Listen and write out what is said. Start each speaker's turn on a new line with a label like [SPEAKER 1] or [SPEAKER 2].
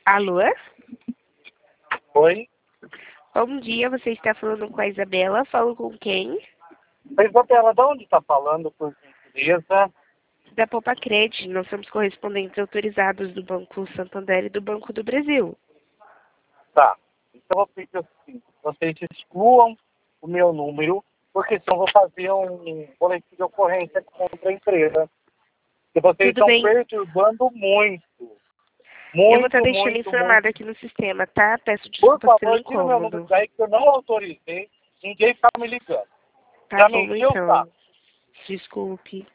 [SPEAKER 1] Alô?
[SPEAKER 2] Oi?
[SPEAKER 1] Bom dia, você está falando com a Isabela. Falo com quem?
[SPEAKER 2] Isabela, de onde está falando, por gentileza?
[SPEAKER 1] Da Popacred. Nós somos correspondentes autorizados do Banco Santander e do Banco do Brasil.
[SPEAKER 2] Tá. Então eu vou pedir o seguinte, vocês excluam o meu número, porque senão eu vou fazer um boletim de ocorrência contra a empresa. Porque vocês
[SPEAKER 1] Tudo
[SPEAKER 2] estão
[SPEAKER 1] bem.
[SPEAKER 2] perturbando muito.
[SPEAKER 1] Eu vou estar
[SPEAKER 2] Muito,
[SPEAKER 1] deixando
[SPEAKER 2] muito,
[SPEAKER 1] informado
[SPEAKER 2] muito.
[SPEAKER 1] aqui no sistema, tá? Peço
[SPEAKER 2] Por
[SPEAKER 1] desculpas pelo
[SPEAKER 2] favor, tira o meu número
[SPEAKER 1] incômodo.
[SPEAKER 2] daí, que eu não autorizei ninguém ficar me ligando.
[SPEAKER 1] Tá
[SPEAKER 2] Já me
[SPEAKER 1] bom,
[SPEAKER 2] encheu o
[SPEAKER 1] então.
[SPEAKER 2] saco.
[SPEAKER 1] Desculpe.